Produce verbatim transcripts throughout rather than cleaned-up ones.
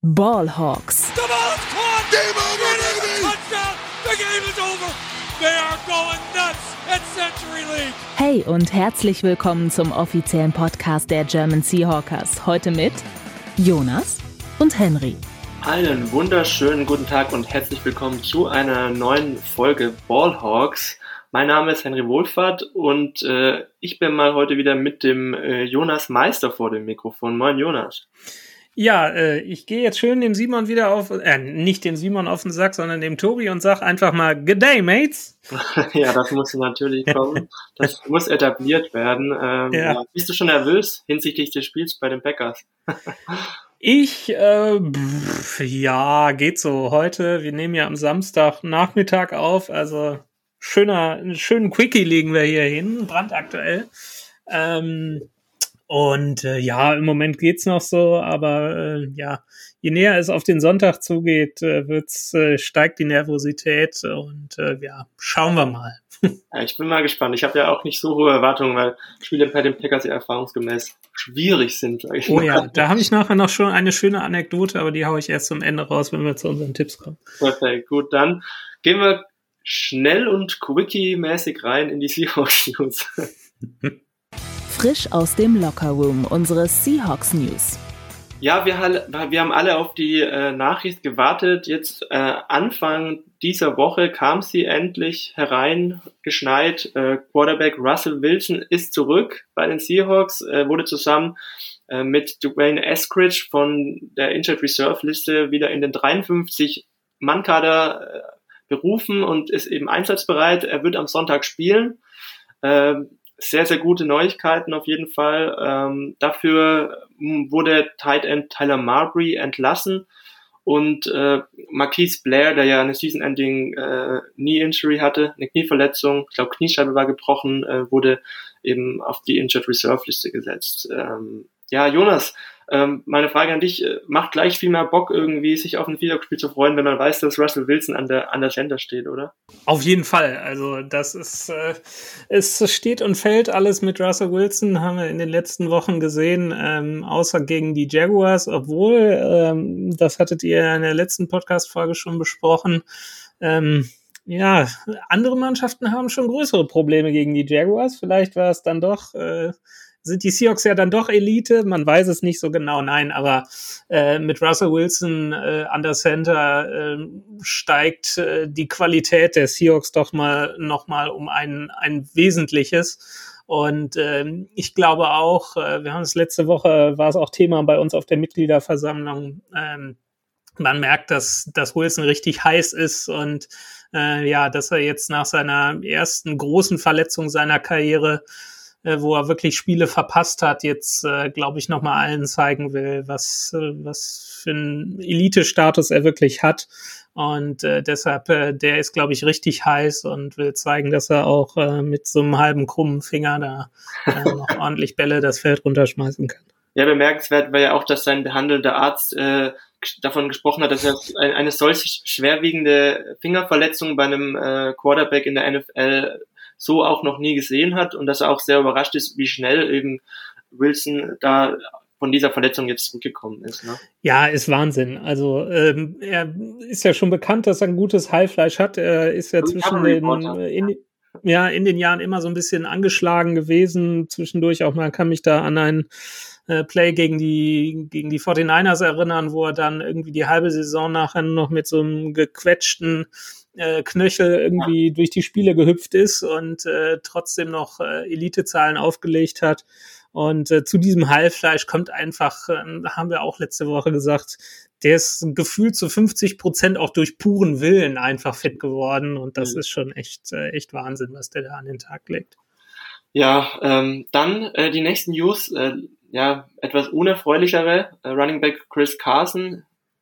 Ballhawks. The ball is caught. Game over, baby. Touchdown. The game is over. They are going nuts at Century League. Hey und herzlich willkommen zum offiziellen Podcast der German Seahawkers. Heute mit Jonas und Henry. Einen wunderschönen guten Tag und herzlich willkommen zu einer neuen Folge Ballhawks. Mein Name ist Henry Wohlfahrt und äh, ich bin mal heute wieder mit dem äh, Jonas Meister vor dem Mikrofon. Moin Jonas. Ja, äh, ich gehe jetzt schön dem Simon wieder auf, äh, nicht dem Simon auf den Sack, sondern dem Tobi und sag einfach mal Good day, mates. Ja, das muss natürlich kommen. Das muss etabliert werden. Ähm, ja. Ja. Bist du schon nervös hinsichtlich des Spiels bei den Packers? Ich, äh, pff, ja, geht so. Heute, wir nehmen ja am Samstagnachmittag auf, also schöner, einen schönen Quickie legen wir hier hin, brandaktuell. Ähm, und äh, ja, im Moment geht's noch so, aber äh, ja, je näher es auf den Sonntag zugeht, äh, wird's, äh, steigt die Nervosität und äh, ja, schauen wir mal. Ja, ich bin mal gespannt. Ich habe ja auch nicht so hohe Erwartungen, weil Spiele bei den Packers ja erfahrungsgemäß schwierig sind. Sag ich oh mal. Ja, da habe ich nachher noch schon eine schöne Anekdote, aber die haue ich erst zum Ende raus, wenn wir zu unseren Tipps kommen. Perfekt, gut, dann gehen wir schnell und quickie-mäßig rein in die Seahawks-News. Frisch aus dem Lockerroom, unsere Seahawks-News. Ja, wir, wir haben alle auf die äh, Nachricht gewartet. Jetzt äh, Anfang dieser Woche kam sie endlich hereingeschneit. Äh, Quarterback Russell Wilson ist zurück bei den Seahawks, äh, wurde zusammen äh, mit Dwayne Eskridge von der Injured Reserve Liste wieder in den dreiundfünfzig-Mann-Kader äh, berufen und ist eben einsatzbereit. Er wird am Sonntag spielen. Äh, Sehr, sehr gute Neuigkeiten auf jeden Fall. Ähm, dafür wurde Tight End Tyler Marbury entlassen und äh, Marquise Blair, der ja eine Season-Ending äh, Knee-Injury hatte, eine Knieverletzung, ich glaube Kniescheibe war gebrochen, äh, wurde eben auf die Injured Reserve-Liste gesetzt. Ähm, ja, Jonas, ähm, meine Frage an dich, äh, macht gleich viel mehr Bock irgendwie, sich auf ein Seahawks-Spiel zu freuen, wenn man weiß, dass Russell Wilson an der an der Center steht, oder? Auf jeden Fall, also das ist, äh, es steht und fällt alles mit Russell Wilson, haben wir in den letzten Wochen gesehen, ähm, außer gegen die Jaguars, obwohl, ähm, das hattet ihr in der letzten Podcast-Folge schon besprochen, ähm, ja, andere Mannschaften haben schon größere Probleme gegen die Jaguars, vielleicht war es dann doch, äh, sind die Seahawks ja dann doch Elite, man weiß es nicht so genau, nein, aber äh, mit Russell Wilson äh, an der Center äh, steigt äh, die Qualität der Seahawks doch mal noch mal um ein ein Wesentliches und äh, ich glaube auch, äh, wir haben es letzte Woche, war es auch Thema bei uns auf der Mitgliederversammlung, äh, man merkt, dass, dass Wilson richtig heiß ist und äh, ja, dass er jetzt nach seiner ersten großen Verletzung seiner Karriere, wo er wirklich Spiele verpasst hat, jetzt, äh, glaube ich, nochmal allen zeigen will, was, äh, was für einen Elite-Status er wirklich hat. Und äh, deshalb, äh, der ist, glaube ich, richtig heiß und will zeigen, dass er auch äh, mit so einem halben krummen Finger da äh, noch ordentlich Bälle das Feld runterschmeißen kann. Ja, bemerkenswert war ja auch, dass sein behandelnder Arzt äh, davon gesprochen hat, dass er eine, eine solch schwerwiegende Fingerverletzung bei einem äh, Quarterback in der N F L so auch noch nie gesehen hat und dass er auch sehr überrascht ist, wie schnell eben Wilson da von dieser Verletzung jetzt zurückgekommen ist. Ne? Ja, ist Wahnsinn. Also ähm, er ist ja schon bekannt, dass er ein gutes Heilfleisch hat. Er ist ja zwischen den in, ja in den Jahren immer so ein bisschen angeschlagen gewesen. Zwischendurch auch mal kann mich da an ein äh, Play gegen die gegen die forty-niners erinnern, wo er dann irgendwie die halbe Saison nachher noch mit so einem gequetschten Äh, Knöchel irgendwie durch die Spiele gehüpft ist und äh, trotzdem noch äh, Elitezahlen aufgelegt hat. Und äh, zu diesem Heilfleisch kommt einfach, äh, haben wir auch letzte Woche gesagt, der ist gefühlt zu fünfzig Prozent auch durch puren Willen einfach fit geworden. Und das mhm. ist schon echt, äh, echt Wahnsinn, was der da an den Tag legt. Ja, ähm, dann äh, die nächsten News, äh, ja, etwas unerfreulichere. Äh, Running Back Chris Carson,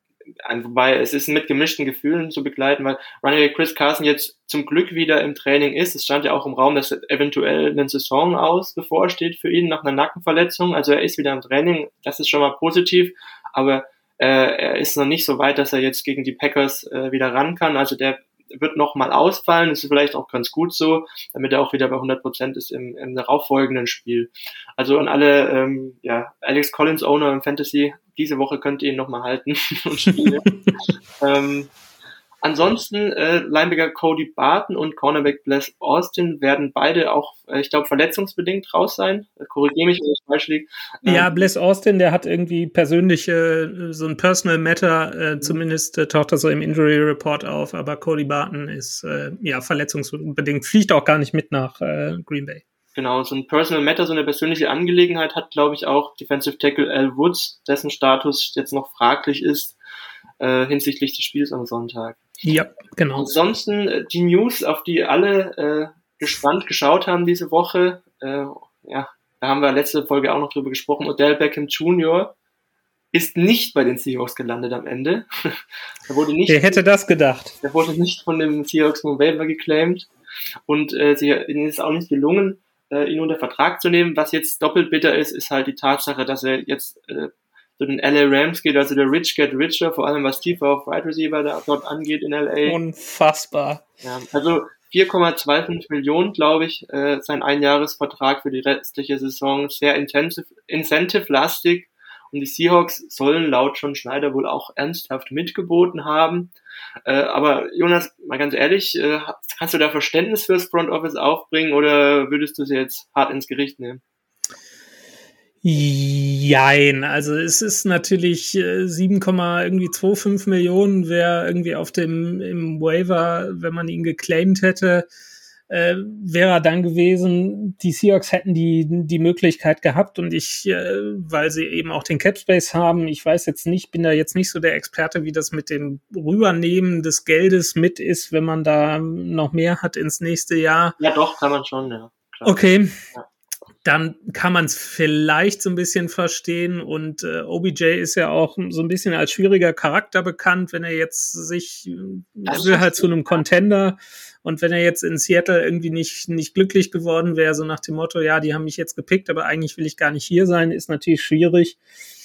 wobei es ist mit gemischten Gefühlen zu begleiten, weil Running Back Chris Carson jetzt zum Glück wieder im Training ist. Es stand ja auch im Raum, dass eventuell eine Saison aus bevorsteht für ihn nach einer Nackenverletzung. Also er ist wieder im Training, das ist schon mal positiv, aber äh, er ist noch nicht so weit, dass er jetzt gegen die Packers äh, wieder ran kann. Also der wird noch mal ausfallen, das ist vielleicht auch ganz gut so, damit er auch wieder bei hundert Prozent ist im, im darauffolgenden Spiel. Also an alle ähm, ja, Alex Collins Owner im Fantasy diese Woche könnt ihr ihn nochmal halten und spielen. ähm, Ansonsten äh, Linebacker Cody Barton und Cornerback Bless Austin werden beide auch, äh, ich glaube, verletzungsbedingt raus sein. Korrigiere mich, wenn ich falsch liege. Ähm, ja, Bless Austin, der hat irgendwie persönlich äh, so ein Personal Matter, äh, zumindest äh, taucht das so im Injury Report auf, aber Cody Barton ist äh, ja verletzungsbedingt, fliegt auch gar nicht mit nach äh, Green Bay. Genau, so ein Personal Matter, so eine persönliche Angelegenheit hat, glaube ich, auch Defensive Tackle Al Woods, dessen Status jetzt noch fraglich ist äh, hinsichtlich des Spiels am Sonntag. Ja, genau. Ansonsten äh, die News, auf die alle äh, gespannt geschaut haben diese Woche, äh, ja, da haben wir letzte Folge auch noch drüber gesprochen, Odell Beckham Junior ist nicht bei den Seahawks gelandet am Ende. er wurde nicht, Wer hätte das gedacht? Er wurde nicht von dem Seahawks vom Waiver geclaimed und äh, sie, ihnen ist auch nicht gelungen, äh, ihn unter Vertrag zu nehmen. Was jetzt doppelt bitter ist, ist halt die Tatsache, dass er jetzt äh, zu den L A Rams geht, also der Rich get richer, vor allem was tiefer auf Wide Receiver da, dort angeht in L A. Unfassbar. Ja, also vier Komma fünfundzwanzig Millionen, glaube ich, äh, sein Einjahresvertrag für die restliche Saison, sehr intensive, incentive-lastig und die Seahawks sollen laut John Schneider wohl auch ernsthaft mitgeboten haben. Äh, aber Jonas, mal ganz ehrlich, äh, kannst du da Verständnis fürs Front Office aufbringen oder würdest du sie jetzt hart ins Gericht nehmen? Jein, also es ist natürlich äh, sieben, irgendwie fünfundzwanzig Millionen wäre irgendwie auf dem im Waiver, wenn man ihn geclaimed hätte, äh, wäre er dann gewesen. Die Seahawks hätten die die Möglichkeit gehabt und ich, äh, weil sie eben auch den Capspace haben, ich weiß jetzt nicht, bin da jetzt nicht so der Experte, wie das mit dem Rübernehmen des Geldes mit ist, wenn man da noch mehr hat ins nächste Jahr. Ja doch, kann man schon, ja. Klar. Okay. Ja. Dann kann man es vielleicht so ein bisschen verstehen und äh, O B J ist ja auch so ein bisschen als schwieriger Charakter bekannt, wenn er jetzt sich, er will halt zu einem Contender und wenn er jetzt in Seattle irgendwie nicht nicht glücklich geworden wäre, so nach dem Motto, ja, die haben mich jetzt gepickt, aber eigentlich will ich gar nicht hier sein, ist natürlich schwierig.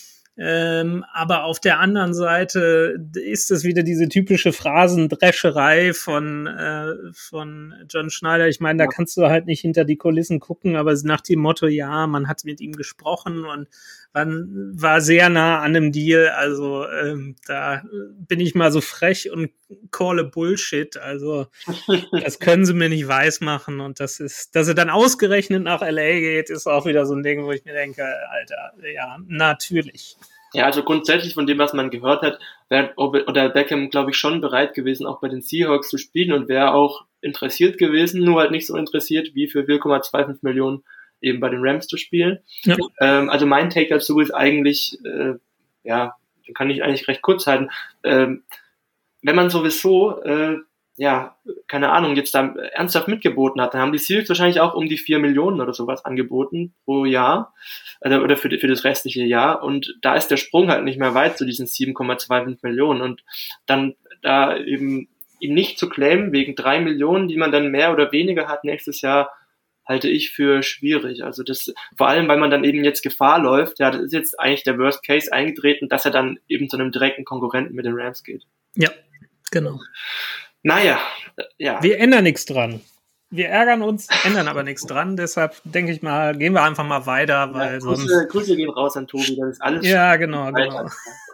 Ähm, aber auf der anderen Seite ist es wieder diese typische Phrasendrescherei von äh, von John Schneider. Ich meine, da ja. kannst du halt nicht hinter die Kulissen gucken, aber nach dem Motto, ja, man hat mit ihm gesprochen und man war sehr nah an einem Deal. Also ähm, da bin ich mal so frech und call a Bullshit. Also das können sie mir nicht weismachen. Und das ist, dass er dann ausgerechnet nach L A geht, ist auch wieder so ein Ding, wo ich mir denke, Alter, ja, natürlich. Ja, also grundsätzlich von dem, was man gehört hat, wäre oder Beckham, glaube ich, schon bereit gewesen, auch bei den Seahawks zu spielen und wäre auch interessiert gewesen, nur halt nicht so interessiert, wie für vier Komma fünfundzwanzig Millionen eben bei den Rams zu spielen. Ja. Ähm, also mein Take dazu ist eigentlich, äh, ja, den kann ich eigentlich recht kurz halten, ähm, wenn man sowieso, äh, ja, keine Ahnung, jetzt da ernsthaft mitgeboten hat, dann haben die Seahawks wahrscheinlich auch um die vier Millionen oder sowas angeboten pro Jahr oder, oder für, für das restliche Jahr und da ist der Sprung halt nicht mehr weit zu diesen sieben Komma fünfundzwanzig Millionen und dann da eben ihn nicht zu claimen wegen drei Millionen, die man dann mehr oder weniger hat nächstes Jahr, halte ich für schwierig. Also das, vor allem, weil man dann eben jetzt Gefahr läuft, ja, das ist jetzt eigentlich der Worst Case eingetreten, dass er dann eben zu einem direkten Konkurrenten mit den Rams geht. Ja, genau. Naja, ja. Wir ändern nichts dran. Wir ärgern uns, ändern aber nichts dran. Deshalb denke ich mal, gehen wir einfach mal weiter, weil ja, Grüße, sonst... Grüße gehen raus an Tobi, das ist alles... Ja, genau, genau.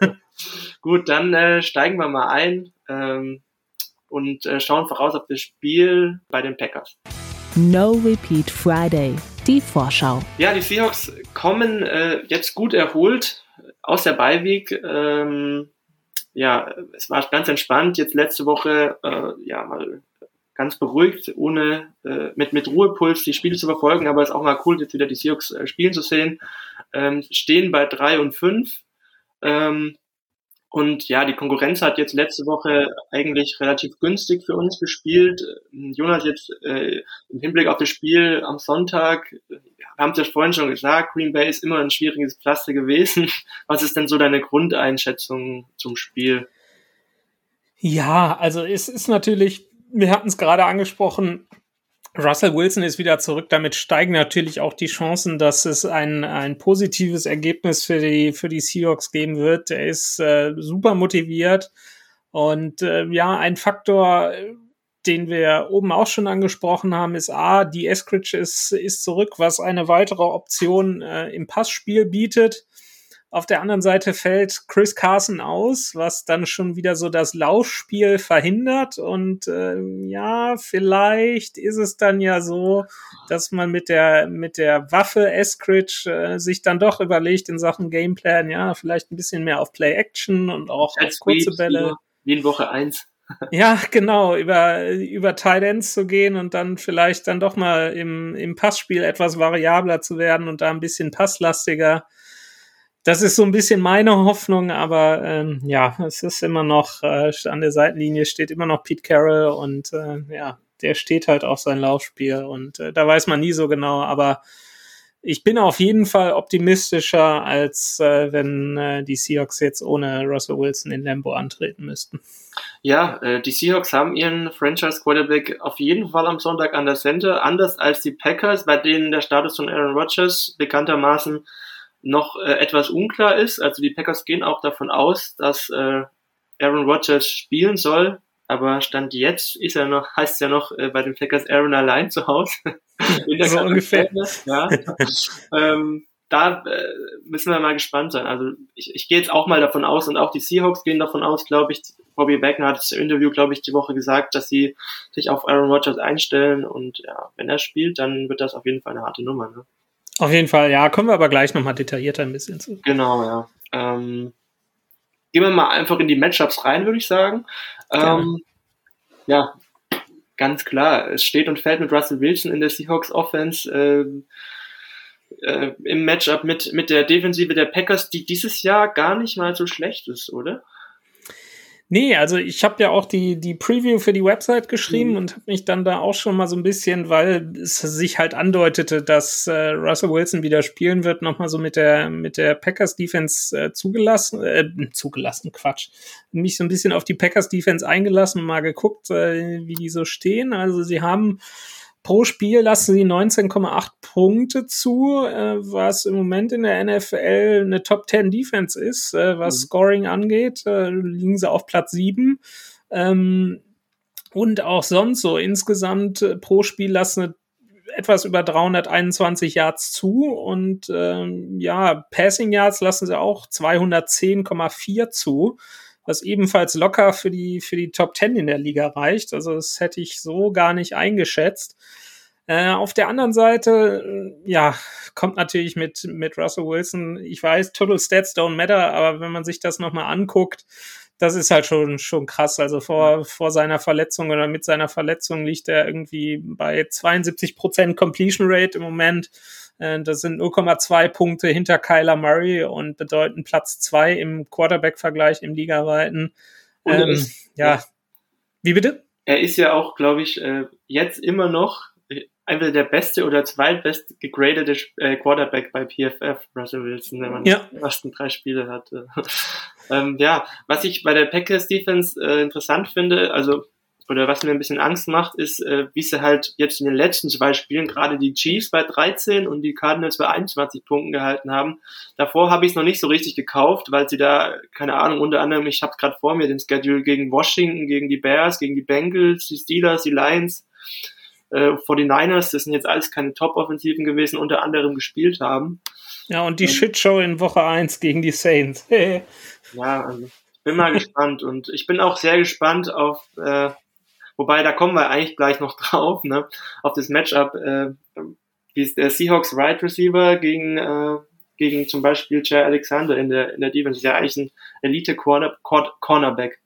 Gut, dann äh, steigen wir mal ein ähm, und äh, schauen voraus auf das Spiel bei den Packers. No Repeat Friday, die Vorschau. Ja, die Seahawks kommen äh, jetzt gut erholt aus der Bye-Week. Ähm, ja, es war ganz entspannt. Jetzt letzte Woche äh, ja mal ganz beruhigt, ohne äh, mit mit Ruhepuls die Spiele zu verfolgen. Aber es ist auch mal cool, jetzt wieder die Seahawks äh, spielen zu sehen. Ähm, stehen bei drei und fünf. Ähm, Und ja, die Konkurrenz hat jetzt letzte Woche eigentlich relativ günstig für uns gespielt. Jonas, jetzt äh, im Hinblick auf das Spiel am Sonntag, wir haben es ja vorhin schon gesagt, Green Bay ist immer ein schwieriges Pflaster gewesen. Was ist denn so deine Grundeinschätzung zum Spiel? Ja, also es ist natürlich, wir hatten es gerade angesprochen, Russell Wilson ist wieder zurück, damit steigen natürlich auch die Chancen, dass es ein ein positives Ergebnis für die für die Seahawks geben wird. Er ist äh, super motiviert und äh, ja, ein Faktor, den wir oben auch schon angesprochen haben, ist A, die Eskridge ist ist zurück, was eine weitere Option äh, im Passspiel bietet. Auf der anderen Seite fällt Chris Carson aus, was dann schon wieder so das Laufspiel verhindert. Und äh, ja, vielleicht ist es dann ja so, dass man mit der mit der Waffe Eskridge äh, sich dann doch überlegt in Sachen Gameplan, ja, vielleicht ein bisschen mehr auf Play-Action und auch auf kurze Bälle. Wie in Woche eins. Ja, genau, über, über Tight Ends zu gehen und dann vielleicht dann doch mal im, im Passspiel etwas variabler zu werden und da ein bisschen passlastiger. Das ist so ein bisschen meine Hoffnung, aber ähm, ja, es ist immer noch, äh, an der Seitenlinie steht immer noch Pete Carroll und äh, ja, der steht halt auf sein Laufspiel und äh, da weiß man nie so genau, aber ich bin auf jeden Fall optimistischer, als äh, wenn äh, die Seahawks jetzt ohne Russell Wilson in Lambeau antreten müssten. Ja, äh, die Seahawks haben ihren Franchise-Quarterback auf jeden Fall am Sonntag an der Center, anders als die Packers, bei denen der Status von Aaron Rodgers bekanntermaßen noch äh, etwas unklar ist. Also die Packers gehen auch davon aus, dass äh, Aaron Rodgers spielen soll, aber Stand jetzt ist er noch, heißt es ja noch äh, bei den Packers Aaron allein zu Hause. In der so ungefähr. Ja. ähm, da äh, müssen wir mal gespannt sein. Also ich, ich gehe jetzt auch mal davon aus und auch die Seahawks gehen davon aus, glaube ich. Bobby Wagner hat es im Interview, glaube ich, die Woche gesagt, dass sie sich auf Aaron Rodgers einstellen und ja, wenn er spielt, dann wird das auf jeden Fall eine harte Nummer. Ne? Auf jeden Fall, ja, kommen wir aber gleich nochmal detaillierter ein bisschen zu. Genau, ja. Ähm, gehen wir mal einfach in die Matchups rein, würde ich sagen. Ähm, ja, ganz klar, es steht und fällt mit Russell Wilson in der Seahawks Offense äh, äh, im Matchup mit, mit der Defensive der Packers, die dieses Jahr gar nicht mal so schlecht ist, oder? Nee, also ich habe ja auch die die Preview für die Website geschrieben mhm. und habe mich dann da auch schon mal so ein bisschen, weil es sich halt andeutete, dass äh, Russell Wilson wieder spielen wird, nochmal so mit der mit der Packers Defense äh, zugelassen, äh, zugelassen, Quatsch, mich so ein bisschen auf die Packers Defense eingelassen und mal geguckt, äh, wie die so stehen. Also sie haben pro Spiel lassen sie neunzehn Komma acht Punkte zu, äh, was im Moment in der N F L eine Top zehn Defense ist, äh, was mhm. Scoring angeht, äh, liegen sie auf Platz sieben. Ähm, und auch sonst so insgesamt äh, pro Spiel lassen etwas über dreihunderteinundzwanzig Yards zu und ähm, ja, Passing Yards lassen sie auch zweihundertzehn Komma vier zu, was ebenfalls locker für die für die Top zehn in der Liga reicht. Also das hätte ich so gar nicht eingeschätzt. Äh, auf der anderen Seite, äh, ja, kommt natürlich mit mit Russell Wilson, ich weiß, Total Stats don't matter, aber wenn man sich das nochmal anguckt, das ist halt schon schon krass. Also vor vor seiner Verletzung oder mit seiner Verletzung liegt er irgendwie bei zweiundsiebzig Prozent Completion Rate im Moment. Das sind null Komma zwei Punkte hinter Kyler Murray und bedeuten Platz zwei im Quarterback-Vergleich im Ligaweiten. Ähm, ist, ja. ja. Wie bitte? Er ist ja auch, glaube ich, jetzt immer noch entweder der beste oder zweitbest gegradete Quarterback bei P F F, Russell Wilson, wenn man ja. die ersten drei Spiele hatte. ähm, ja, was ich bei der Packers Defense äh, interessant finde, also oder was mir ein bisschen Angst macht, ist, äh, wie sie halt jetzt in den letzten zwei Spielen gerade die Chiefs bei dreizehn und die Cardinals bei einundzwanzig Punkten gehalten haben. Davor habe ich es noch nicht so richtig gekauft, weil sie da, keine Ahnung, unter anderem, ich habe gerade vor mir den Schedule gegen Washington, gegen die Bears, gegen die Bengals, die Steelers, die Lions, äh, forty-niners, das sind jetzt alles keine Top-Offensiven gewesen, unter anderem gespielt haben. Ja, und die ähm, Shitshow in Woche eins gegen die Saints. Ja, also ich bin mal gespannt und ich bin auch sehr gespannt auf äh, wobei, da kommen wir eigentlich gleich noch drauf, ne, auf das Matchup, äh, wie ist der Seahawks Wide Receiver gegen, äh, gegen zum Beispiel Jair Alexander in der, in der Defense. Das ist ja eigentlich ein Elite Corner, Cornerback.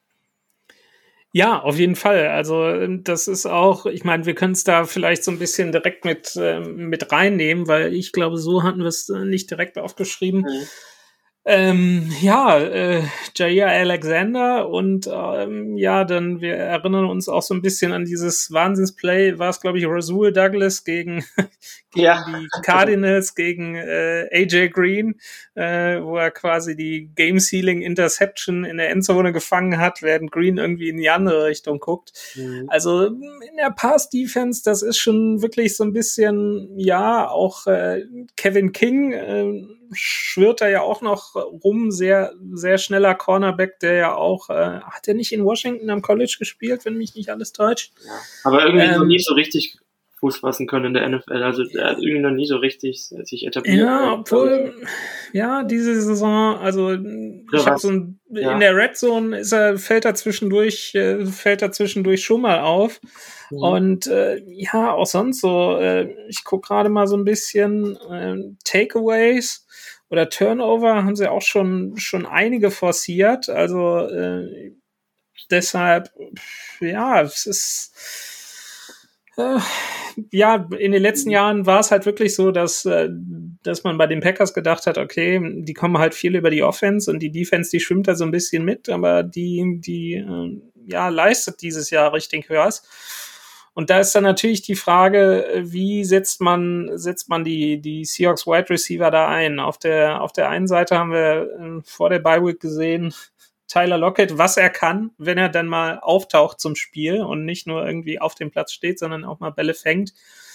Ja, auf jeden Fall. Also, das ist auch, ich meine, wir können es da vielleicht so ein bisschen direkt mit, äh, mit reinnehmen, weil ich glaube, so hatten wir es nicht direkt aufgeschrieben. Mhm. Ähm, ja, äh, Jair Alexander und ähm, ja, dann wir erinnern uns auch so ein bisschen an dieses Wahnsinnsplay, war es glaube ich Rasul Douglas gegen, gegen ja. die Cardinals, gegen äh, A J Green, äh, wo er quasi die Game-Sealing Interception in der Endzone gefangen hat, während Green irgendwie in die andere Richtung guckt. Mhm. Also in der Pass-Defense, das ist schon wirklich so ein bisschen, ja, auch äh, Kevin King äh, schwirrt er ja auch noch rum, sehr sehr schneller Cornerback, der ja auch, äh, hat er nicht in Washington am College gespielt, wenn mich nicht alles täuscht? Ja, aber irgendwie ähm, noch nicht so richtig Fuß fassen können in der N F L. Also der hat irgendwie noch nie so richtig sich etabliert. Ja, obwohl, ja, diese Saison, also ich habe so ein, ja. in der Red Zone ist er, fällt er zwischendurch, äh, fällt er zwischendurch schon mal auf. Mhm. Und äh, ja, auch sonst so, äh, ich gucke gerade mal so ein bisschen äh, Takeaways oder Turnover haben sie auch schon schon einige forciert. Also äh, deshalb, ja, es ist äh, ja, in den letzten Jahren war es halt wirklich so, dass, äh, dass man bei den Packers gedacht hat, okay, die kommen halt viel über die Offense und die Defense, die schwimmt da so ein bisschen mit, aber die, die äh, ja, leistet dieses Jahr richtig was. Und da ist dann natürlich die Frage, wie setzt man, setzt man die, die Seahawks Wide Receiver da ein? Auf der, auf der einen Seite haben wir äh, vor der Bye Week gesehen, Tyler Lockett, was er kann, wenn er dann mal auftaucht zum Spiel und nicht nur irgendwie auf dem Platz steht, sondern auch mal Bälle fängt.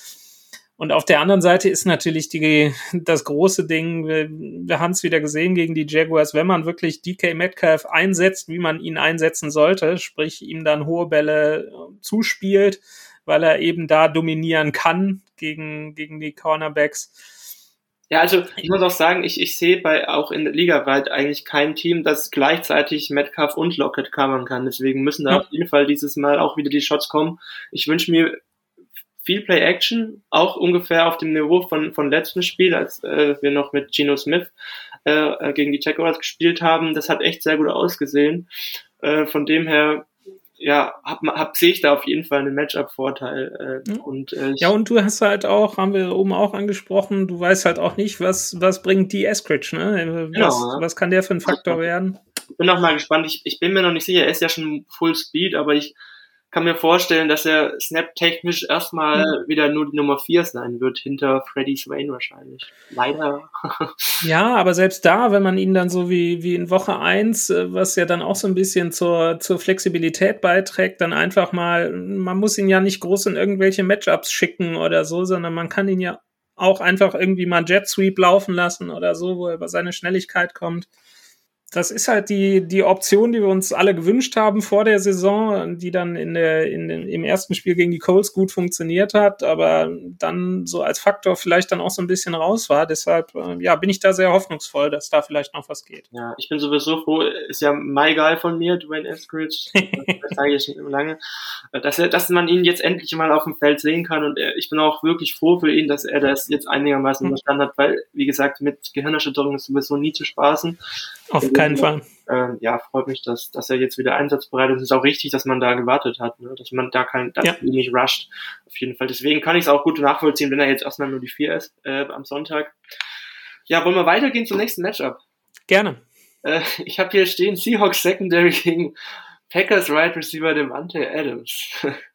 Und auf der anderen Seite ist natürlich die, das große Ding, wir, wir haben es wieder gesehen gegen die Jaguars, wenn man wirklich D K Metcalf einsetzt, wie man ihn einsetzen sollte, sprich ihm dann hohe Bälle zuspielt, weil er eben da dominieren kann gegen, gegen die Cornerbacks. Ja, also ich muss auch sagen, ich, ich sehe bei auch in der Liga weit eigentlich kein Team, das gleichzeitig Metcalf und Lockett covern kann. Deswegen müssen da ja. auf jeden Fall dieses Mal auch wieder die Shots kommen. Ich wünsche mir viel Play-Action, auch ungefähr auf dem Niveau von von letztem Spiel, als äh, wir noch mit Geno Smith äh, gegen die Jaguars gespielt haben. Das hat echt sehr gut ausgesehen. Äh, von dem her ja, hab, hab, sehe ich da auf jeden Fall einen Matchup-Vorteil. Äh, mhm. und, äh, ja, und du hast halt auch, haben wir oben auch angesprochen, du weißt halt auch nicht, was was bringt die Eskridge, ne? Was, genau, ja. was kann der für ein Faktor werden? Ich bin auch mal gespannt. Ich, ich bin mir noch nicht sicher, er ist ja schon Full Speed, aber ich kann mir vorstellen, dass er snap-technisch erstmal mhm. wieder nur die Nummer vier sein wird, hinter Freddie Swain wahrscheinlich. Leider. Ja, aber selbst da, wenn man ihn dann so wie wie in Woche eins, was ja dann auch so ein bisschen zur zur Flexibilität beiträgt, dann einfach mal, man muss ihn ja nicht groß in irgendwelche Matchups schicken oder so, sondern man kann ihn ja auch einfach irgendwie mal Jet Sweep laufen lassen oder so, wo er über seine Schnelligkeit kommt. Das ist halt die die Option, die wir uns alle gewünscht haben vor der Saison, die dann in der in dem, im ersten Spiel gegen die Colts gut funktioniert hat, aber dann so als Faktor vielleicht dann auch so ein bisschen raus war. Deshalb äh, ja, bin ich da sehr hoffnungsvoll, dass da vielleicht noch was geht. Ja, ich bin sowieso froh, ist ja my guy von mir, Dwayne Eskridge, das sage ich schon lange, dass er, dass man ihn jetzt endlich mal auf dem Feld sehen kann und er, ich bin auch wirklich froh für ihn, dass er das jetzt einigermaßen verstanden hat, weil, wie gesagt, mit Gehirnerschütterung ist sowieso nie zu spaßen. Auf keinen Fall. Ähm, ja, freut mich, dass, dass er jetzt wieder einsatzbereit ist. Es ist auch richtig, dass man da gewartet hat, ne? Dass man da kein, dass ja. ihn nicht rusht. Auf jeden Fall. Deswegen kann ich es auch gut nachvollziehen, wenn er jetzt erstmal nur die vier ist, äh, am Sonntag. Ja, wollen wir weitergehen zum nächsten Matchup? Gerne. Äh, ich habe hier stehen Seahawks Secondary gegen Packers Wide Receiver Davante Adams.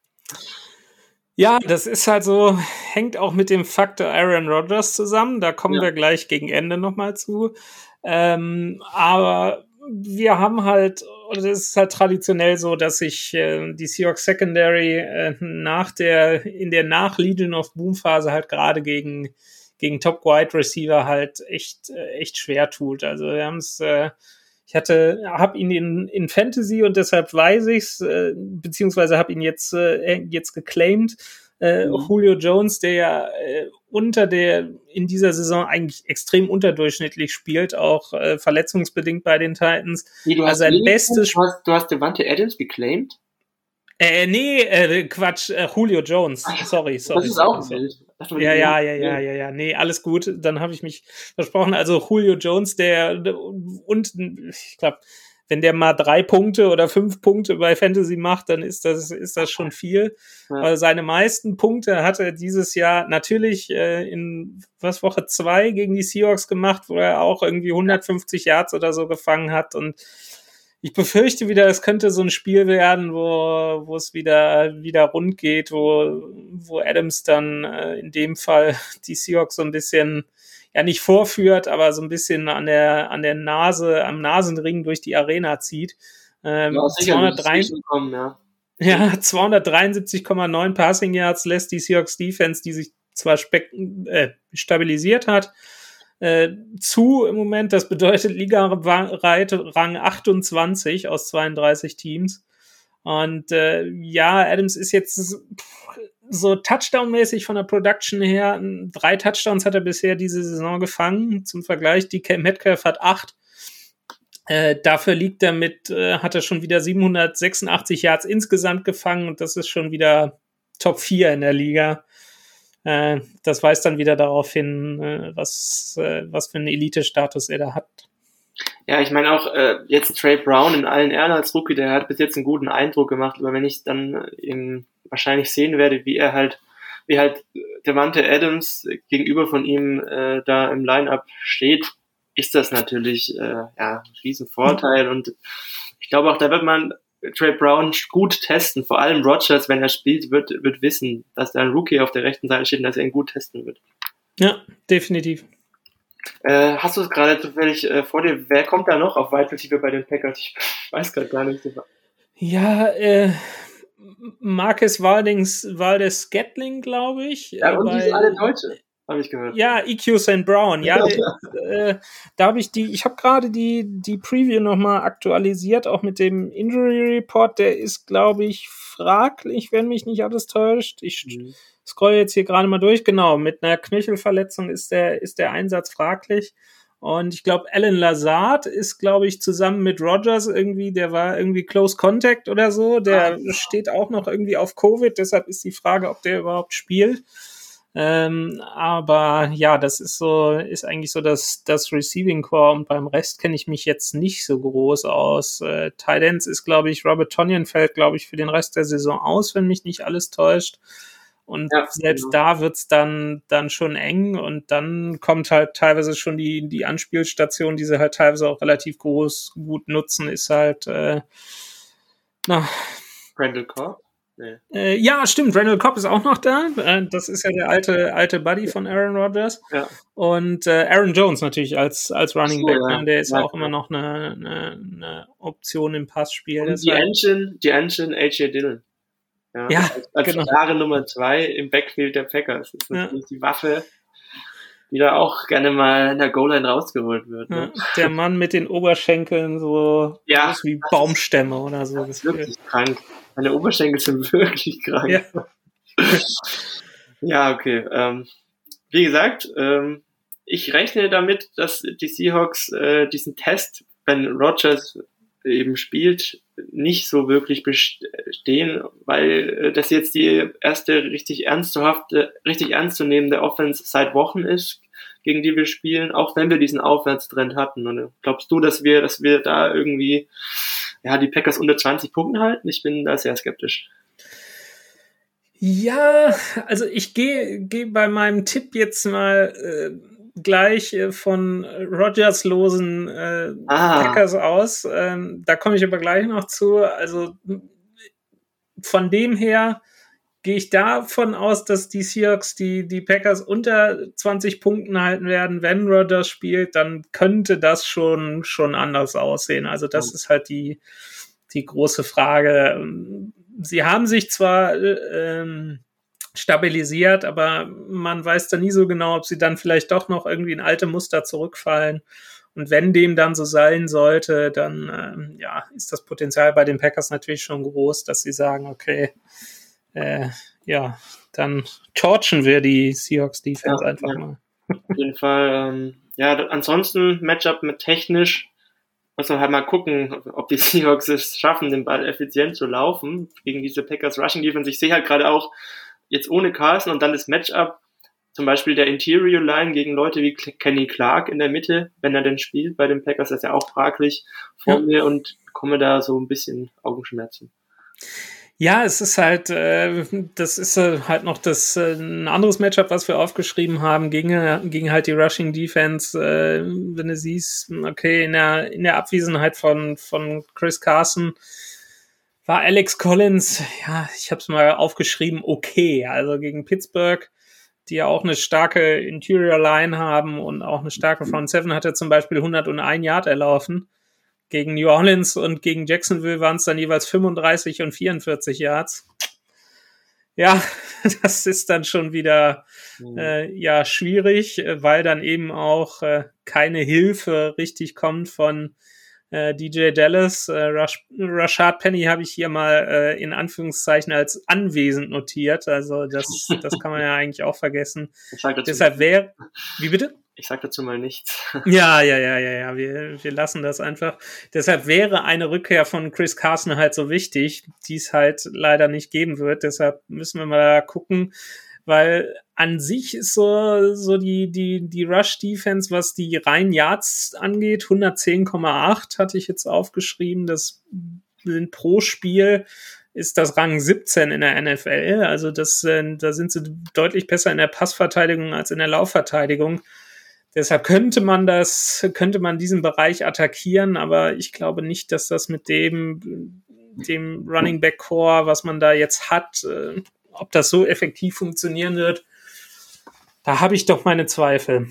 Ja, das ist halt so, hängt auch mit dem Faktor Aaron Rodgers zusammen. Da kommen ja. wir gleich gegen Ende nochmal zu. Ähm, aber wir haben halt, oder es ist halt traditionell so, dass sich äh, die Seahawks Secondary äh, nach der, in der Nach-Legion of Boom-Phase halt gerade gegen, gegen Top-Wide Receiver halt echt, äh, echt schwer tut. Also wir haben es, äh, ich hatte, habe ihn in, in Fantasy und deshalb weiß ich's, äh, beziehungsweise habe ihn jetzt, äh, jetzt geclaimed. Äh, mhm. Julio Jones, der ja äh, unter der in dieser Saison eigentlich extrem unterdurchschnittlich spielt, auch äh, verletzungsbedingt bei den Titans. Nee, du hast, also sein bestes du hast, du hast Davante Adams geclaimed? Äh, nee, äh, Quatsch, äh, Julio Jones. Sorry, sorry. Das ist auch wild. Ja, ja, ja, ja, ja, ja. Nee, alles gut. Dann habe ich mich versprochen. Also Julio Jones, der und ich glaube, wenn der mal drei Punkte oder fünf Punkte bei Fantasy macht, dann ist das ist das schon viel. Ja. Also seine meisten Punkte hat er dieses Jahr natürlich äh, in was Woche zwei gegen die Seahawks gemacht, wo er auch irgendwie hundertfünfzig Yards oder so gefangen hat. Und ich befürchte wieder, es könnte so ein Spiel werden, wo wo es wieder wieder rund geht, wo wo Adams dann äh, in dem Fall die Seahawks so ein bisschen ja nicht vorführt, aber so ein bisschen an der an der Nase, am Nasenring durch die Arena zieht. Ähm, ja, zweihundertdreiundsiebzig, kommen, ja. Ja, zweihundertdreiundsiebzig Komma neun Passing Yards lässt die Seahawks Defense, die sich zwar spek- äh, stabilisiert hat, äh, zu im Moment. Das bedeutet Liga-Rang achtundzwanzig aus zweiunddreißig Teams. Und äh, ja, Adams ist jetzt so Touchdown-mäßig von der Production her, drei Touchdowns hat er bisher diese Saison gefangen. Zum Vergleich, D K Metcalf hat acht. Äh, dafür liegt er mit, äh, hat er schon wieder siebenhundertsechsundachtzig Yards insgesamt gefangen und das ist schon wieder Top vier in der Liga. Äh, das weist dann wieder darauf hin, äh, was, äh, was für einen Elite-Status er da hat. Ja, ich meine auch äh, jetzt Trey Brown in allen Ehren als Rookie, der hat bis jetzt einen guten Eindruck gemacht, aber wenn ich dann eben wahrscheinlich sehen werde, wie er halt, wie halt Davante Adams gegenüber von ihm äh, da im Line-Up steht, ist das natürlich äh, ja ein Riesenvorteil und ich glaube auch, da wird man Trey Brown gut testen, vor allem Rodgers, wenn er spielt, wird wird wissen, dass da ein Rookie auf der rechten Seite steht und dass er ihn gut testen wird. Ja, definitiv. Äh, hast du es gerade zufällig äh, vor dir, wer kommt da noch auf Wide Receiver bei den Packers? Ich weiß gerade gar nicht. Ja, äh, Marcus Valdez, Valdez Scantling, glaube ich. Ja, und bei, die sind alle Deutsche. Habe ich gehört. Ja, E Q Saint Brown. Ja, äh, da habe ich die, ich habe gerade die, die Preview nochmal aktualisiert, auch mit dem Injury Report. Der ist, glaube ich, fraglich, wenn mich nicht alles täuscht. Ich mhm. scroll jetzt hier gerade mal durch. Genau, mit einer Knöchelverletzung ist der, ist der Einsatz fraglich. Und ich glaube, Alan Lazard ist, glaube ich, zusammen mit Rodgers irgendwie, der war irgendwie Close Contact oder so. Der ah, steht auch noch irgendwie auf Covid. Deshalb ist die Frage, ob der überhaupt spielt. Ähm, aber ja, das ist so, ist eigentlich so das, das Receiving Core und beim Rest kenne ich mich jetzt nicht so groß aus. Äh, Tight Ends ist, glaube ich, Robert Tonyan fällt, glaube ich, für den Rest der Saison aus, wenn mich nicht alles täuscht. Und ja, selbst genau. da wird's dann, dann schon eng und dann kommt halt teilweise schon die, die Anspielstation, die sie halt teilweise auch relativ groß gut nutzen, ist halt, äh, na. Randall Cobb? Nee. Äh, ja, stimmt. Randall Cobb ist auch noch da. Äh, das ist ja der alte alte Buddy von Aaron Rodgers. Ja. Und äh, Aaron Jones natürlich als als Running Back. So, ja. Der ist ja auch ja. immer noch eine, eine, eine Option im Passspiel. Und die Engine, die Engine A J Dillon. Ja, ja als, als genau. klare Nummer zwei im Backfield der Packers. Das ist natürlich ja. die Waffe, die da auch gerne mal in der Goal-Line rausgeholt wird. Ne? Ja, der Mann mit den Oberschenkeln so ja, groß wie Baumstämme ist, oder so. Das ist wirklich krank. Meine Oberschenkel sind wirklich krank. Ja, ja okay. Ähm, wie gesagt, ähm, ich rechne damit, dass die Seahawks äh, diesen Test, wenn Rodgers eben spielt, nicht so wirklich bestehen, weil äh, das jetzt die erste richtig ernsthafte, richtig ernstzunehmende Offense seit Wochen ist, gegen die wir spielen, auch wenn wir diesen Aufwärtstrend hatten. Und glaubst du, dass wir, dass wir da irgendwie ja, die Packers unter zwanzig Punkten halten? Ich bin da sehr skeptisch. Ja, also ich gehe gehe bei meinem Tipp jetzt mal äh, gleich äh, von Rodgers losen äh, ah. Packers aus. Ähm, da komme ich aber gleich noch zu. Also von dem her gehe ich davon aus, dass die Seahawks die, die Packers unter zwanzig Punkten halten werden. Wenn Rodgers spielt, dann könnte das schon, schon anders aussehen. Also das oh. ist halt die, die große Frage. Sie haben sich zwar ähm, stabilisiert, aber man weiß da nie so genau, ob sie dann vielleicht doch noch irgendwie in alte Muster zurückfallen. Und wenn dem dann so sein sollte, dann ähm, ja, ist das Potenzial bei den Packers natürlich schon groß, dass sie sagen, okay, Äh, ja, dann torchen wir die Seahawks-Defense ja, einfach ja. mal. Auf jeden Fall. Ähm, ja, ansonsten Matchup mit technisch, muss man halt mal gucken, ob die Seahawks es schaffen, den Ball effizient zu laufen gegen diese Packers Rushing Defense. Ich sehe halt gerade auch jetzt ohne Carson und dann das Matchup, zum Beispiel der Interior Line gegen Leute wie Kenny Clark in der Mitte, wenn er denn spielt bei den Packers, das ist ja auch fraglich vor ja. mir und bekomme da so ein bisschen Augenschmerzen. Ja, es ist halt, äh, das ist äh, halt noch das äh, ein anderes Matchup, was wir aufgeschrieben haben, gegen, gegen halt die Rushing Defense. Äh, wenn du siehst, okay, in der in der Abwesenheit von von Chris Carson war Alex Collins, ja, ich habe es mal aufgeschrieben, okay, also gegen Pittsburgh, die ja auch eine starke Interior Line haben und auch eine starke Front Seven, hat er zum Beispiel hunderteins Yard erlaufen. Gegen New Orleans und gegen Jacksonville waren es dann jeweils fünfunddreißig und vierundvierzig Yards. Ja, das ist dann schon wieder mhm. äh, ja schwierig, weil dann eben auch äh, keine Hilfe richtig kommt von äh, D J Dallas, äh, Rash, Rashad Penny habe ich hier mal äh, in Anführungszeichen als anwesend notiert. Also das, das kann man ja eigentlich auch vergessen. Ich sag dazu Deshalb wäre, wie bitte? Ich sag dazu mal nichts. Ja, ja, ja, ja, ja, wir, wir lassen das einfach. Deshalb wäre eine Rückkehr von Chris Carson halt so wichtig, die es halt leider nicht geben wird. Deshalb müssen wir mal gucken, weil an sich ist so, so die, die, die Rush-Defense, was die reinen Yards angeht, hundertzehn Komma acht hatte ich jetzt aufgeschrieben. Das sind pro Spiel ist das Rang siebzehn in der N F L. Also das, da sind sie deutlich besser in der Passverteidigung als in der Laufverteidigung. Deshalb könnte man das, könnte man diesen Bereich attackieren, aber ich glaube nicht, dass das mit dem, dem Running Back Core, was man da jetzt hat, äh, ob das so effektiv funktionieren wird. Da habe ich doch meine Zweifel.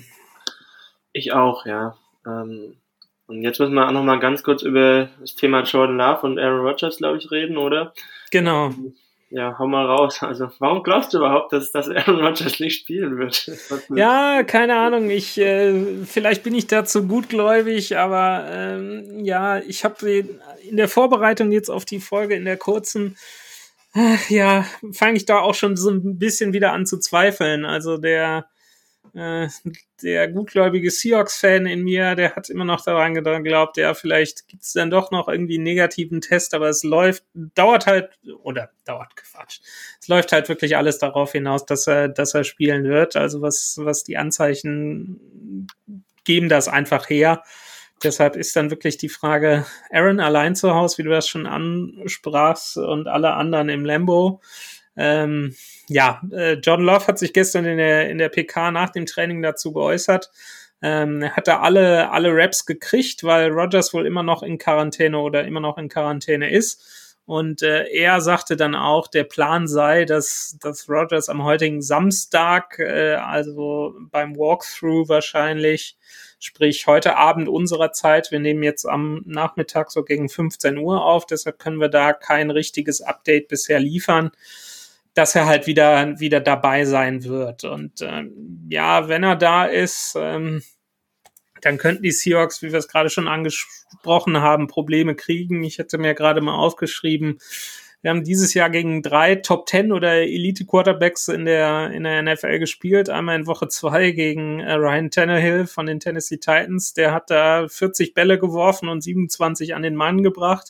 Ich auch, ja. Ähm, und jetzt müssen wir auch noch mal ganz kurz über das Thema Jordan Love und Aaron Rodgers, glaube ich, reden, oder? Genau. Ja, hau mal raus. Also, warum glaubst du überhaupt, dass, dass Aaron Rodgers nicht spielen wird? Ja, keine Ahnung. Ich äh, vielleicht bin ich dazu gutgläubig, aber ähm, ja, ich habe in der Vorbereitung jetzt auf die Folge in der kurzen, ach, ja, fange ich da auch schon so ein bisschen wieder an zu zweifeln. Also der äh, der gutgläubige Seahawks-Fan in mir, der hat immer noch daran geglaubt, ja, vielleicht gibt's dann doch noch irgendwie einen negativen Test, aber es läuft, dauert halt, oder dauert Quatsch. Es läuft halt wirklich alles darauf hinaus, dass er, dass er spielen wird. Also was, was die Anzeichen geben das einfach her. Deshalb ist dann wirklich die Frage, Aaron allein zu Hause, wie du das schon ansprachst, und alle anderen im Lambeau. Ähm, ja, äh, Jordan Love hat sich gestern in der in der P K nach dem Training dazu geäußert. Ähm, er hat da alle alle Raps gekriegt, weil Rodgers wohl immer noch in Quarantäne oder immer noch in Quarantäne ist. Und äh, er sagte dann auch, der Plan sei, dass dass Rodgers am heutigen Samstag, äh, also beim Walkthrough wahrscheinlich, sprich heute Abend unserer Zeit, wir nehmen jetzt am Nachmittag so gegen fünfzehn Uhr auf, deshalb können wir da kein richtiges Update bisher liefern, dass er halt wieder wieder dabei sein wird. Und ähm, ja, wenn er da ist, ähm, dann könnten die Seahawks, wie wir es gerade schon angesprochen haben, Probleme kriegen. Ich hätte mir gerade mal aufgeschrieben, wir haben dieses Jahr gegen drei Top Ten oder Elite Quarterbacks in der in der N F L gespielt. Einmal in Woche zwei gegen äh, Ryan Tannehill von den Tennessee Titans. Der hat da vierzig Bälle geworfen und siebenundzwanzig an den Mann gebracht.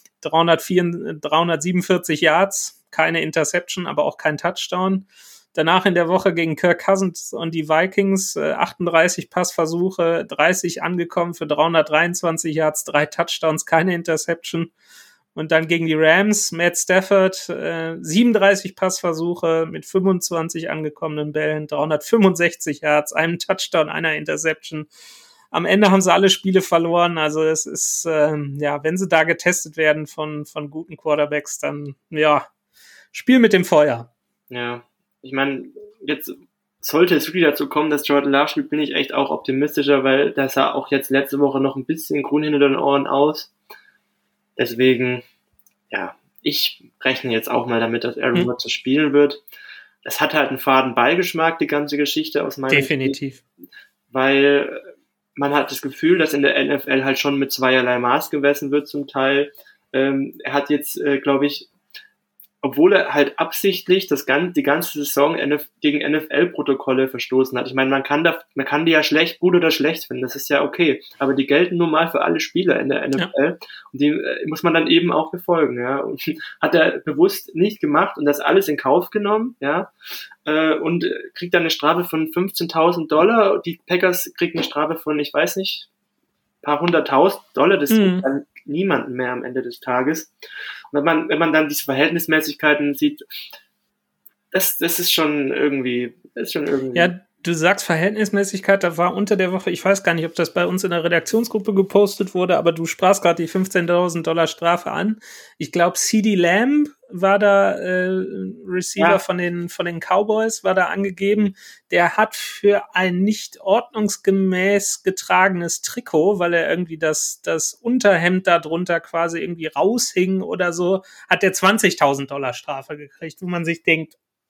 dreihundertsiebenundvierzig Yards. Keine Interception, aber auch kein Touchdown. Danach in der Woche gegen Kirk Cousins und die Vikings äh, achtunddreißig Passversuche, dreißig angekommen für dreihundertdreiundzwanzig Yards, drei Touchdowns, keine Interception. Und dann gegen die Rams, Matt Stafford, äh, siebenunddreißig Passversuche mit fünfundzwanzig angekommenen Bällen, dreihundertfünfundsechzig Yards, einem Touchdown, einer Interception. Am Ende haben sie alle Spiele verloren. Also es ist, ähm, ja, wenn sie da getestet werden von von guten Quarterbacks, dann, ja, Spiel mit dem Feuer. Ja, ich meine, jetzt sollte es wirklich dazu kommen, dass Jordan Love spielt, bin ich echt auch optimistischer, weil das sah auch jetzt letzte Woche noch ein bisschen grün hinter den Ohren aus. Deswegen, ja, ich rechne jetzt auch mal damit, dass Aaron Rodgers hm. spielen wird. Das hat halt einen faden Beigeschmack, die ganze Geschichte aus meiner Definitiv. Sicht, weil man hat das Gefühl, dass in der N F L halt schon mit zweierlei Maß gemessen wird zum Teil. Ähm, er hat jetzt, äh, glaube ich, obwohl er halt absichtlich das ganze, die ganze Saison N F, gegen N F L-Protokolle verstoßen hat. Ich meine, man kann da, man kann die ja schlecht, gut oder schlecht finden, das ist ja okay. Aber die gelten nun mal für alle Spieler in der N F L. Ja. Und die äh, muss man dann eben auch befolgen, ja. Und hat er bewusst nicht gemacht und das alles in Kauf genommen, ja. Äh, und kriegt dann eine Strafe von fünfzehntausend Dollar. Die Packers kriegen eine Strafe von, ich weiß nicht, paar hunderttausend Dollar. Das mhm. ist dann niemanden mehr am Ende des Tages. Und wenn man, wenn man dann diese Verhältnismäßigkeiten sieht, das, das ist schon irgendwie, das ist schon irgendwie. Ja, du sagst Verhältnismäßigkeit, da war unter der Woche, ich weiß gar nicht, ob das bei uns in der Redaktionsgruppe gepostet wurde, aber du sprachst gerade die fünfzehntausend Dollar Strafe an. Ich glaube, CeeDee Lamb war da äh, Receiver ja. von den von den Cowboys, war da angegeben. Der hat für ein nicht ordnungsgemäß getragenes Trikot, weil er irgendwie das das Unterhemd da drunter quasi irgendwie raushing oder so, hat der zwanzigtausend Dollar Strafe gekriegt, wo man sich denkt,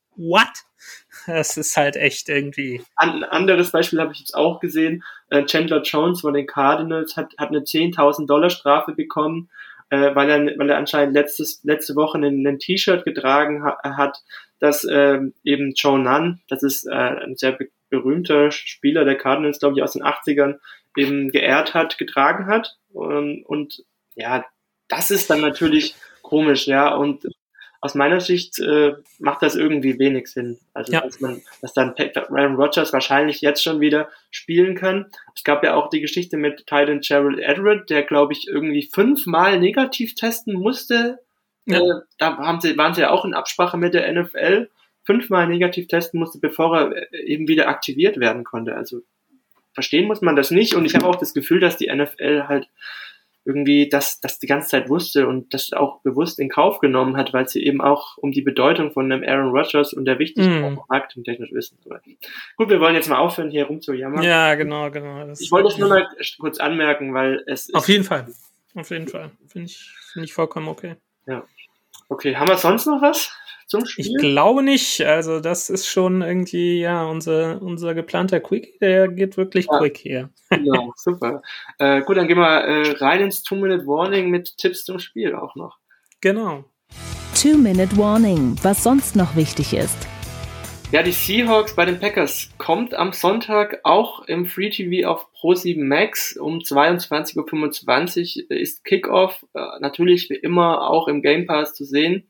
what? Das ist halt echt irgendwie... Ein anderes Beispiel habe ich jetzt auch gesehen. Äh, Chandler Jones von den Cardinals hat, hat eine zehntausend Dollar Strafe bekommen, äh, weil, er, weil er anscheinend letztes, letzte Woche ein, ein T-Shirt getragen ha, hat, das äh, eben Joe Nunn, das ist äh, ein sehr be- berühmter Spieler der Cardinals, glaube ich, aus den achtzigern, eben geehrt hat, getragen hat. Und, und ja, das ist dann natürlich komisch, ja, und aus meiner Sicht äh, macht das irgendwie wenig Sinn. Also, ja. dass man, dass dann Aaron Rodgers wahrscheinlich jetzt schon wieder spielen kann. Es gab ja auch die Geschichte mit Titan Gerald Everett, der, glaube ich, irgendwie fünfmal negativ testen musste. Ja. Äh, da haben sie, waren sie ja auch in Absprache mit der N F L, fünfmal negativ testen musste, bevor er eben wieder aktiviert werden konnte. Also, verstehen muss man das nicht. Und ich habe auch das Gefühl, dass die N F L halt irgendwie das, das die ganze Zeit wusste und das auch bewusst in Kauf genommen hat, weil sie eben auch um die Bedeutung von einem Aaron Rodgers und der Wichtigkeit mm. marketingtechnisch wissen. Gut, wir wollen jetzt mal aufhören, hier rumzujammern. Ja, genau, genau. Das ich wollte es nur mal kurz anmerken, weil es Auf jeden Fall. Auf jeden Fall. Finde ich, finde ich vollkommen okay. Ja. Okay, haben wir sonst noch was zum Spiel? Ich glaube nicht. Also das ist schon irgendwie, ja, unser, unser geplanter Quick, der geht wirklich ja. quick hier. Genau, super. Äh, gut, dann gehen wir äh, rein ins Two-Minute-Warning mit Tipps zum Spiel auch noch. Genau. Two-Minute-Warning, was sonst noch wichtig ist. Ja, die Seahawks bei den Packers kommt am Sonntag auch im Free T V auf Pro sieben Max um zweiundzwanzig Uhr fünfundzwanzig ist Kickoff, äh, natürlich wie immer auch im Game Pass zu sehen.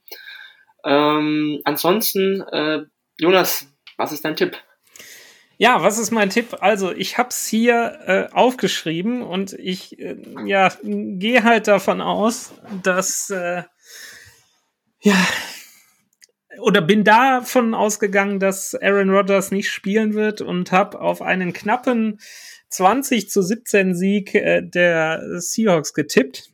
Ähm, ansonsten, äh, Jonas, was ist dein Tipp? Ja, was ist mein Tipp? Also ich hab's hier äh, aufgeschrieben und ich äh, ja gehe halt davon aus, dass äh, ja oder bin davon ausgegangen, dass Aaron Rodgers nicht spielen wird und habe auf einen knappen zwanzig zu siebzehn Sieg äh, der Seahawks getippt.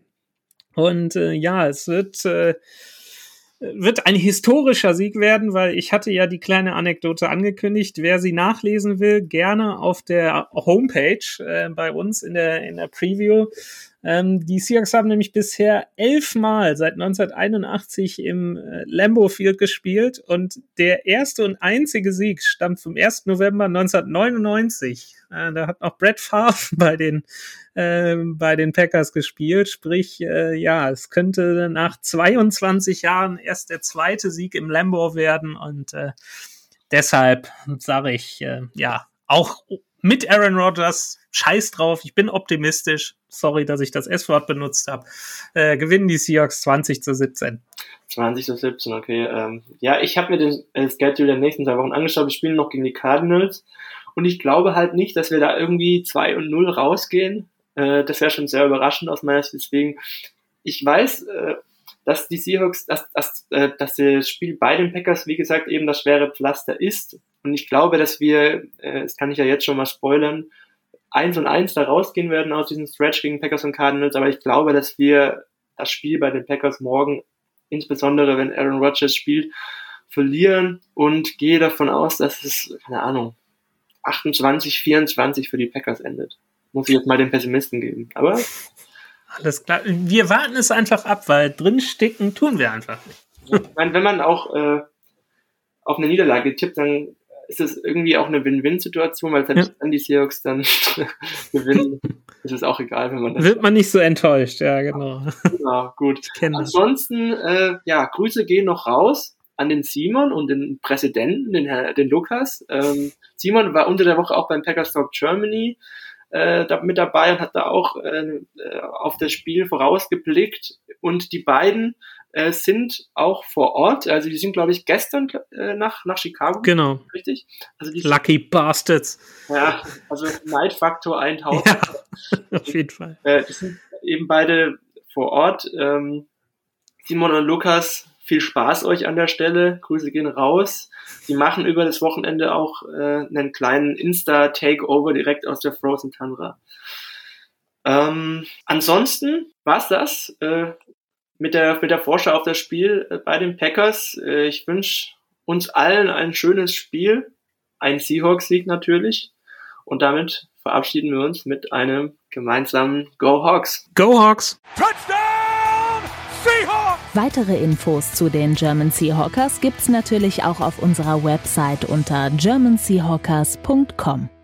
Und äh, ja, es wird äh, wird ein historischer Sieg werden, weil ich hatte ja die kleine Anekdote angekündigt. Wer sie nachlesen will, gerne auf der Homepage äh, bei uns in der in der Preview. Ähm, die Seahawks haben nämlich bisher elfmal seit neunzehnhunderteinundachtzig im äh, Lambeau Field gespielt und der erste und einzige Sieg stammt vom ersten November neunzehnhundertneunundneunzig. Äh, da hat noch Brett Favre bei den äh, bei den Packers gespielt. Sprich, äh, ja, es könnte nach zweiundzwanzig Jahren erst der zweite Sieg im Lambeau werden und äh, deshalb sage ich, äh, ja, auch mit Aaron Rodgers, scheiß drauf, ich bin optimistisch. Sorry, dass ich das S-Wort benutzt habe. Äh, gewinnen die Seahawks zwanzig zu siebzehn. zwanzig zu siebzehn, okay. Ähm, ja, ich habe mir den äh, Schedule der nächsten zwei Wochen angeschaut. Wir spielen noch gegen die Cardinals. Und ich glaube halt nicht, dass wir da irgendwie zwei und null rausgehen. Äh, das wäre schon sehr überraschend aus meiner Sicht. Deswegen, ich weiß, äh, dass die Seahawks, dass, dass, äh, dass das Spiel bei den Packers, wie gesagt, eben das schwere Pflaster ist. Und ich glaube, dass wir, äh, das kann ich ja jetzt schon mal spoilern, eins und eins da rausgehen werden aus diesem Stretch gegen Packers und Cardinals, aber ich glaube, dass wir das Spiel bei den Packers morgen, insbesondere wenn Aaron Rodgers spielt, verlieren und gehe davon aus, dass es, keine Ahnung, achtundzwanzig vierundzwanzig für die Packers endet. Muss ich jetzt mal den Pessimisten geben, aber... Alles klar, wir warten es einfach ab, weil drinstecken tun wir einfach nicht. Ich meine, wenn man auch äh, auf eine Niederlage tippt, dann ist es irgendwie auch eine Win-Win-Situation, weil selbst ja. wenn die Seahawks dann gewinnen, ist es auch egal, wenn man das... Wird man nicht so enttäuscht, ja, genau. Ja, gut. Ansonsten, äh, ja, Grüße gehen noch raus an den Simon und den Präsidenten, den, Herr, den Lukas. Ähm, Simon war unter der Woche auch beim Packers Talk Germany äh, da, mit dabei und hat da auch äh, auf das Spiel vorausgeblickt. Und die beiden äh, sind auch vor Ort, also die sind, glaube ich, gestern äh, nach, nach Chicago. Genau. Richtig? Also die Lucky Bastards. Ja, also Neidfaktor tausend. Ja, auf jeden Fall. Äh, die sind eben beide vor Ort. Ähm, Simon und Lukas, viel Spaß euch an der Stelle. Grüße gehen raus. Die machen über das Wochenende auch äh, einen kleinen Insta-Takeover direkt aus der Frozen Tundra. Ähm, ansonsten war's das äh, mit der mit der Vorschau auf das Spiel äh, bei den Packers. Äh, ich wünsche uns allen ein schönes Spiel, ein Seahawks-Sieg natürlich. Und damit verabschieden wir uns mit einem gemeinsamen Go Hawks. Go Hawks! Touchdown Seahawks! Weitere Infos zu den German Seahawkers gibt's natürlich auch auf unserer Website unter german seahawkers punkt com.